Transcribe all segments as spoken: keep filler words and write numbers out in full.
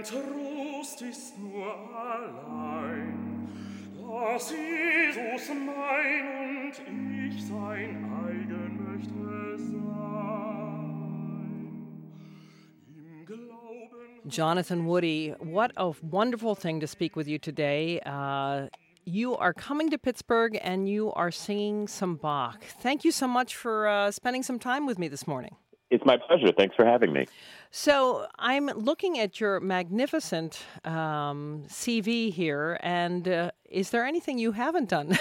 Trost ist nur allein, dass Jesus mein und ich sein eigen möchte sein. Im Glauben. Jonathan Woody, what a wonderful thing to speak with you today. Uh, you are coming to Pittsburgh and you are singing some Bach. Thank you so much for uh, spending some time with me this morning. It's my pleasure. Thanks for having me. So I'm looking at your magnificent um, C V here, and uh, is there anything you haven't done?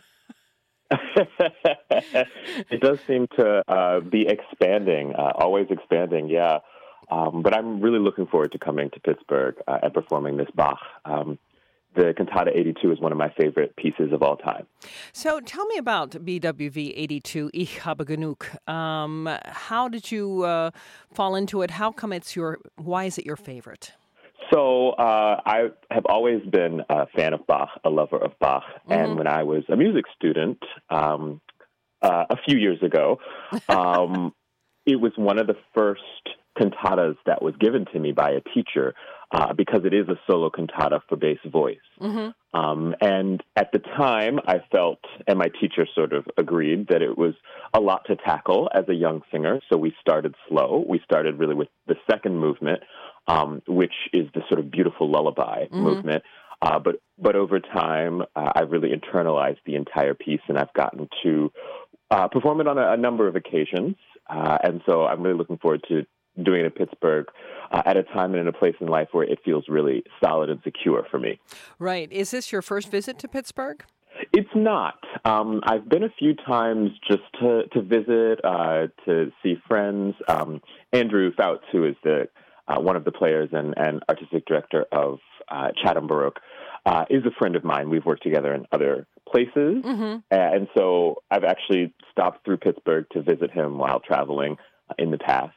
It does seem to uh, be expanding, uh, always expanding, yeah. Um, but I'm really looking forward to coming to Pittsburgh uh, and performing this Bach. Um, the Cantata eighty-two is one of my favorite pieces of all time. So tell me about B W V eighty-two, Ich habe genug. Um, how did you uh, fall into it? How come it's your, why is it your favorite? So uh, I have always been a fan of Bach, a lover of Bach. Mm-hmm. And when I was a music student um, uh, a few years ago, um, it was one of the first cantatas that was given to me by a teacher uh, because it is a solo cantata for bass voice. Mm-hmm. Um, and at the time, I felt, and my teacher sort of agreed, that it was a lot to tackle as a young singer. So we started slow. We started really with the second movement, um, which is the sort of beautiful lullaby mm-hmm. movement. Uh, but but over time, uh, I've really internalized the entire piece, and I've gotten to uh, perform it on a, a number of occasions. Uh, and so I'm really looking forward to doing it in Pittsburgh uh, at a time and in a place in life where it feels really solid and secure for me. Right. Is this your first visit to Pittsburgh? It's not. Um, I've been a few times just to, to visit, uh, to see friends. Um, Andrew Fouts, who is the uh, one of the players and, and artistic director of uh, Chatham Baroque, uh, is a friend of mine. We've worked together in other places. Mm-hmm. And so I've actually stopped through Pittsburgh to visit him while traveling uh, in the past.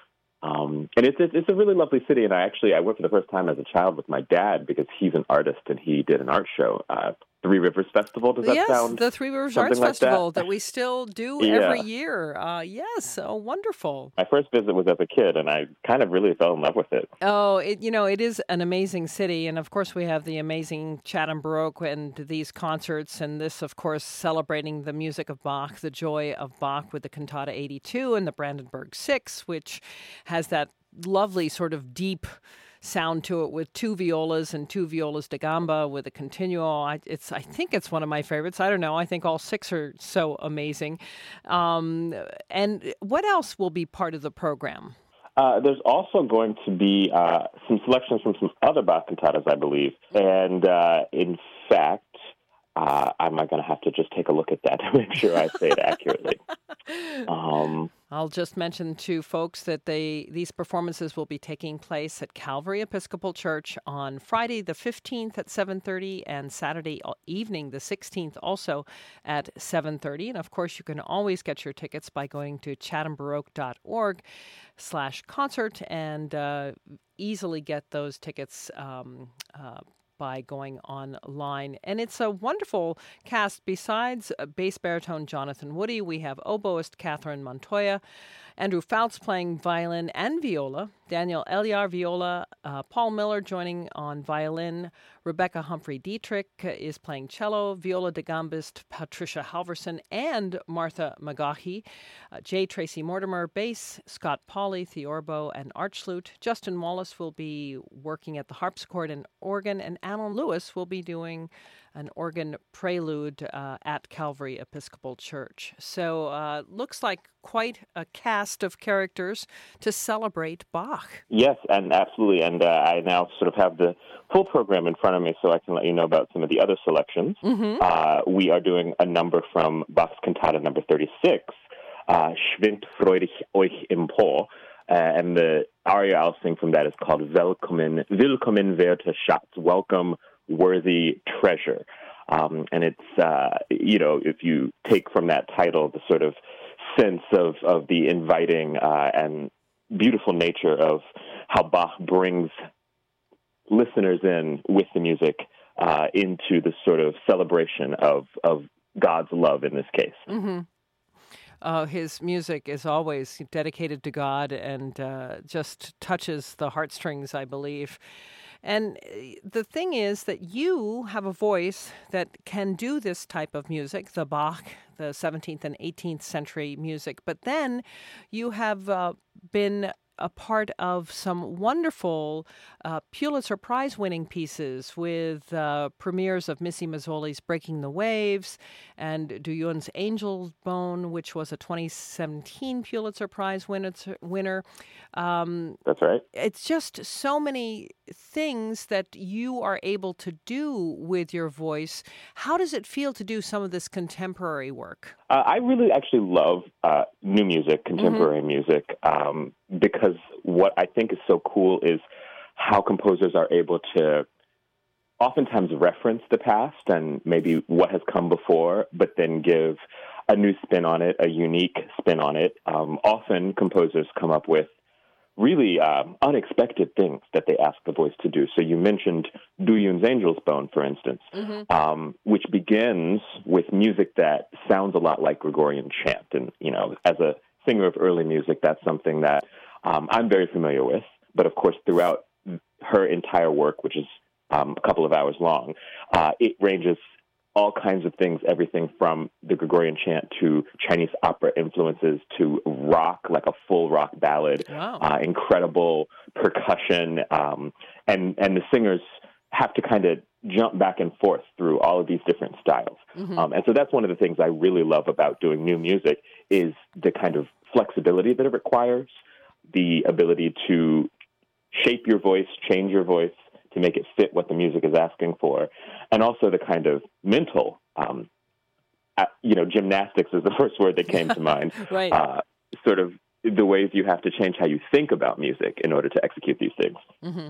Um, and it's, it's it's a really lovely city, and I actually I went for the first time as a child with my dad because he's an artist and he did an art show, uh, Three Rivers Festival. Does that yes, sound? Yes, the Three Rivers Arts like Festival that? that we still do yeah. every year. Uh, yes, oh, wonderful. My first visit was as a kid, and I kind of really fell in love with it. Oh, it, you know, it is an amazing city, and of course we have the amazing Chatham Baroque and these concerts, and this, of course, celebrating the music of Bach, the joy of Bach with the Cantata eighty-two and the Brandenburg Six, which has that lovely sort of deep sound to it with two violas and two violas da gamba with a continuo. I, it's, I think it's one of my favorites. I don't know. I think all six are so amazing. Um, and what else will be part of the program? Uh, there's also going to be uh, some selections from some other Bach cantatas, I believe. And uh, in fact, uh, I'm going to have to just take a look at that to make sure I say it accurately. Um, I'll just mention to folks that they these performances will be taking place at Calvary Episcopal Church on Friday the fifteenth at seven thirty and Saturday evening the sixteenth also at seven thirty. And of course, you can always get your tickets by going to chathambaroque.org slash concert and uh, easily get those tickets um, uh, by going online. And it's a wonderful cast. Besides bass baritone Jonathan Woody, we have oboist Catherine Montoya, Andrew Fouts playing violin and viola, Daniel Eliar viola, uh, Paul Miller joining on violin, Rebecca Humphrey-Dietrich is playing cello, viola da gambist Patricia Halverson and Martha McGaughey, uh, J. Tracy Mortimer bass, Scott Pauley theorbo and archflute, Justin Wallace will be working at the harpsichord and organ, and Alan Lewis will be doing an organ prelude uh, at Calvary Episcopal Church. So uh, looks like quite a cast of characters to celebrate Bach. Yes, and absolutely. And uh, I now sort of have the full program in front of me so I can let you know about some of the other selections. Mm-hmm. Uh, we are doing a number from Bach's cantata number thirty-six, uh, Schwingt freudig euch empor. Uh, and the aria I'll sing from that is called Willkommen, Willkommen werte Schatz, Welcome, Worthy Treasure. Um, and it's, uh, you know, if you take from that title the sort of sense of, of the inviting uh, and beautiful nature of how Bach brings listeners in with the music uh, into the sort of celebration of, of God's love in this case. Mm-hmm. Uh, his music is always dedicated to God and uh, just touches the heartstrings, I believe. And the thing is that you have a voice that can do this type of music, the Bach, the seventeenth and eighteenth century music. But then you have uh, been a part of some wonderful uh, Pulitzer Prize-winning pieces with uh, premieres of Missy Mazzoli's Breaking the Waves and Du Yun's Angel's Bone, which was a twenty seventeen Pulitzer Prize winner. winner. Um, That's right. It's just so many things that you are able to do with your voice. How does it feel to do some of this contemporary work? Uh, I really actually love uh, new music, contemporary mm-hmm. music, um, because what I think is so cool is how composers are able to oftentimes reference the past and maybe what has come before, but then give a new spin on it, a unique spin on it. Um, often composers come up with really uh, unexpected things that they ask the voice to do. So you mentioned Du Yun's Angel's Bone, for instance, mm-hmm. um, which begins with music that sounds a lot like Gregorian chant. And, you know, as a singer of early music, that's something that um, I'm very familiar with. But, of course, throughout her entire work, which is um, a couple of hours long, uh, it ranges all kinds of things, everything from the Gregorian chant to Chinese opera influences to rock, like a full rock ballad, wow. uh, incredible percussion, um, and, and the singers have to kind of jump back and forth through all of these different styles. Mm-hmm. Um, and so that's one of the things I really love about doing new music is the kind of flexibility that it requires, the ability to shape your voice, change your voice, to make it fit what the music is asking for, and also the kind of mental, um, uh, you know, gymnastics is the first word that came to mind. Right. Uh, sort of the ways you have to change how you think about music in order to execute these things. Mm-hmm.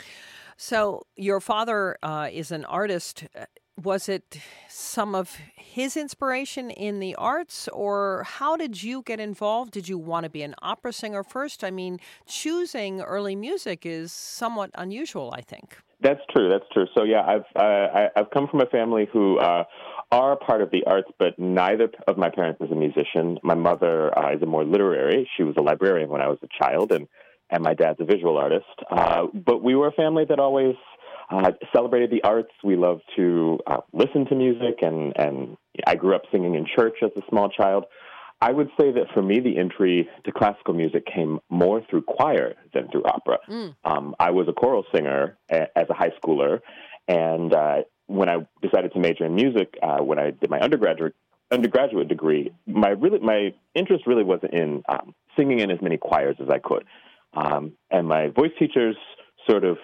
So your father uh, is an artist. Was it some of his inspiration in the arts, or how did you get involved? Did you want to be an opera singer first? I mean, choosing early music is somewhat unusual, I think. That's true. That's true. So, yeah, I've uh, I've come from a family who uh, are part of the arts, but neither of my parents is a musician. My mother uh, is a more literary. She was a librarian when I was a child, and, and my dad's a visual artist. Uh, but we were a family that always Uh, celebrated the arts. We loved to uh, listen to music, and, and I grew up singing in church as a small child. I would say that for me, the entry to classical music came more through choir than through opera. Mm. Um, I was a choral singer a, as a high schooler, and uh, when I decided to major in music, uh, when I did my undergraduate undergraduate degree, my really my interest really wasn't in um, singing in as many choirs as I could. Um, and my voice teachers sort of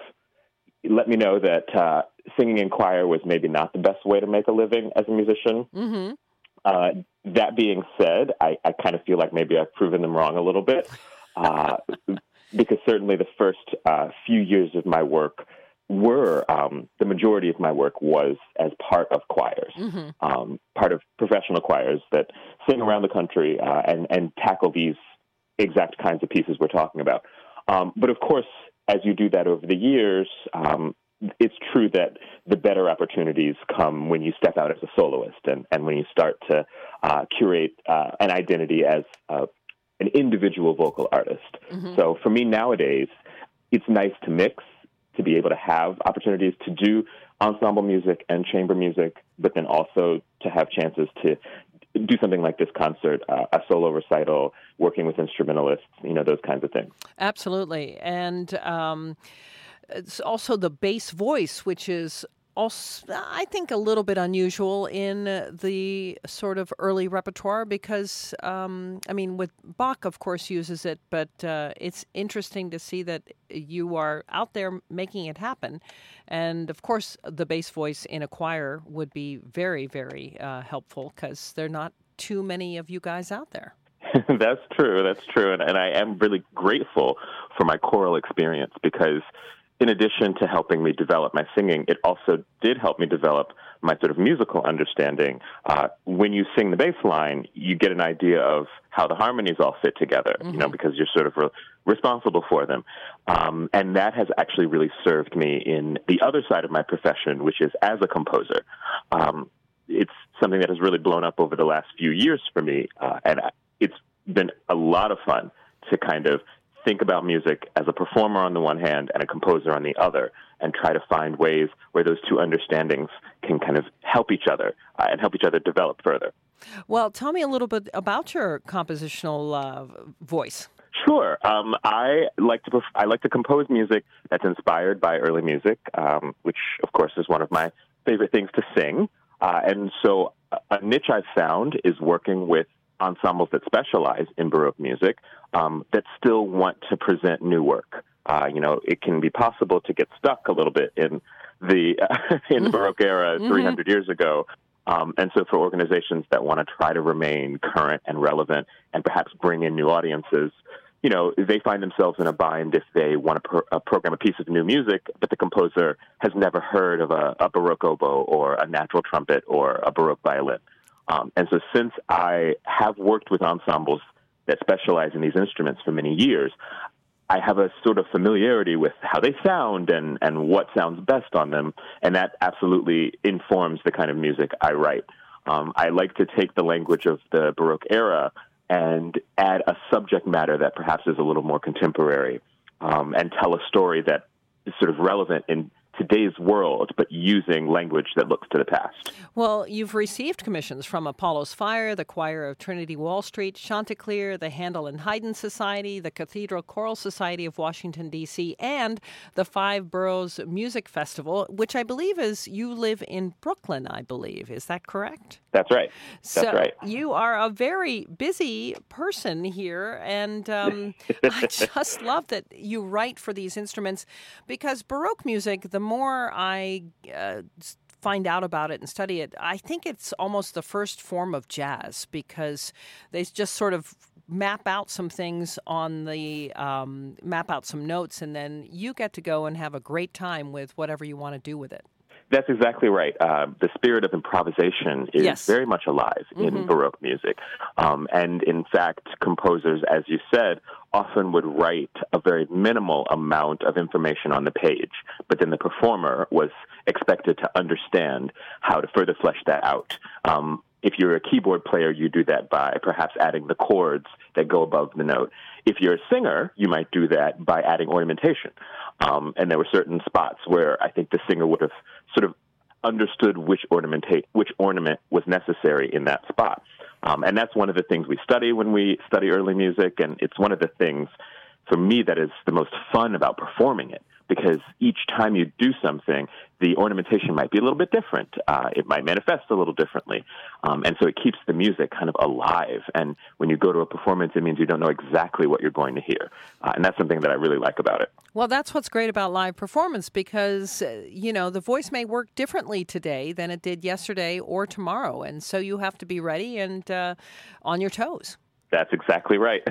let me know that uh, singing in choir was maybe not the best way to make a living as a musician. Mm-hmm. Uh, that being said, I, I kind of feel like maybe I've proven them wrong a little bit, uh, because certainly the first uh, few years of my work were, um, the majority of my work was as part of choirs, mm-hmm. um, part of professional choirs that sing around the country uh, and, and tackle these exact kinds of pieces we're talking about. Um, but of course, as you do that over the years, um, it's true that the better opportunities come when you step out as a soloist and, and when you start to uh, curate uh, an identity as uh, an individual vocal artist. Mm-hmm. So for me nowadays, it's nice to mix, to be able to have opportunities to do ensemble music and chamber music, but then also to have chances to do something like this concert, uh, a solo recital, working with instrumentalists, you know, those kinds of things. Absolutely. And um, it's also the bass voice, which is also, I think, a little bit unusual in the sort of early repertoire because, um, I mean, with Bach, of course, uses it, but uh, it's interesting to see that you are out there making it happen. And, of course, the bass voice in a choir would be very, very uh, helpful because there are not too many of you guys out there. That's true. That's true. And, and I am really grateful for my choral experience because in addition to helping me develop my singing, it also did help me develop my sort of musical understanding. Uh, when you sing the bass line, you get an idea of how the harmonies all fit together, mm-hmm. you know, because you're sort of re- responsible for them. Um, and that has actually really served me in the other side of my profession, which is as a composer. Um, it's something that has really blown up over the last few years for me, uh, and it's been a lot of fun to kind of think about music as a performer on the one hand and a composer on the other, and try to find ways where those two understandings can kind of help each other uh, and help each other develop further. Well, tell me a little bit about your compositional uh, voice. Sure. Um, I like to perf- I like to compose music that's inspired by early music, um, which, of course, is one of my favorite things to sing. Uh, and so a niche I've found is working with ensembles that specialize in Baroque music um, that still want to present new work. Uh, you know, it can be possible to get stuck a little bit in the uh, in the Baroque era mm-hmm. three hundred years ago. Um, and so for organizations that want to try to remain current and relevant and perhaps bring in new audiences, you know, they find themselves in a bind if they want to pro- uh, program a piece of new music, but the composer has never heard of a, a Baroque oboe or a natural trumpet or a Baroque violin. Um, and so since I have worked with ensembles that specialize in these instruments for many years, I have a sort of familiarity with how they sound and, and what sounds best on them, and that absolutely informs the kind of music I write. Um, I like to take the language of the Baroque era and add a subject matter that perhaps is a little more contemporary, um, and tell a story that is sort of relevant in today's world, but using language that looks to the past. Well, you've received commissions from Apollo's Fire, the Choir of Trinity Wall Street, Chanticleer, the Handel and Haydn Society, the Cathedral Choral Society of Washington, D C, and the Five Boroughs Music Festival, which I believe is, you live in Brooklyn, I believe. Is that correct? That's right. That's so right. You are a very busy person here, and um, I just love that you write for these instruments, because Baroque music, the more I uh, find out about it and study it, I think it's almost the first form of jazz, because they just sort of map out some things on the, um, map out some notes, and then you get to go and have a great time with whatever you want to do with it. That's exactly right. Uh, the spirit of improvisation is yes. very much alive in mm-hmm. Baroque music. Um, and in fact, composers, as you said, often would write a very minimal amount of information on the page, but then the performer was expected to understand how to further flesh that out. Um, if you're a keyboard player, you do that by perhaps adding the chords that go above the note. If you're a singer, you might do that by adding ornamentation. Um, and there were certain spots where I think the singer would have sort of understood which ornamentate, which ornament was necessary in that spot. Um, and that's one of the things we study when we study early music, and it's one of the things for me that is the most fun about performing it, because each time you do something, the ornamentation might be a little bit different. Uh, it might manifest a little differently. Um, and so it keeps the music kind of alive. And when you go to a performance, it means you don't know exactly what you're going to hear. Uh, and that's something that I really like about it. Well, that's what's great about live performance, because, uh, you know, the voice may work differently today than it did yesterday or tomorrow. And so you have to be ready and uh, on your toes. That's exactly right.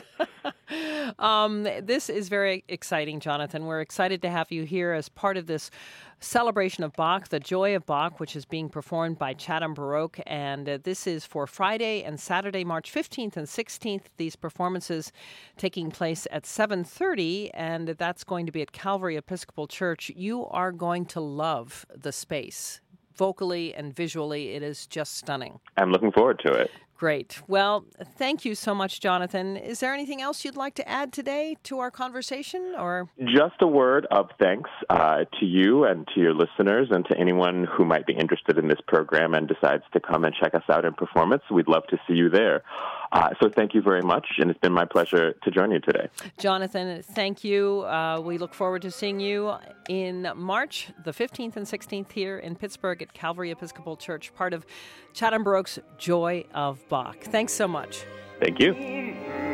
um, this is very exciting, Jonathan. We're excited to have you here as part of this celebration of Bach, the Joy of Bach, which is being performed by Chatham Baroque. And uh, this is for Friday and Saturday, March fifteenth and sixteenth. These performances taking place at seven thirty, and that's going to be at Calvary Episcopal Church. You are going to love the space. Vocally and visually, it is just stunning. I'm looking forward to it. Great. Well, thank you so much, Jonathan. Is there anything else you'd like to add today to our conversation? Or just a word of thanks uh, to you and to your listeners and to anyone who might be interested in this program and decides to come and check us out in performance. We'd love to see you there. Uh, so thank you very much, and it's been my pleasure to join you today. Jonathan, thank you. Uh, we look forward to seeing you in March the fifteenth and sixteenth here in Pittsburgh at Calvary Episcopal Church, part of Chatham Baroque's Joy of Bach. Thanks so much. Thank you.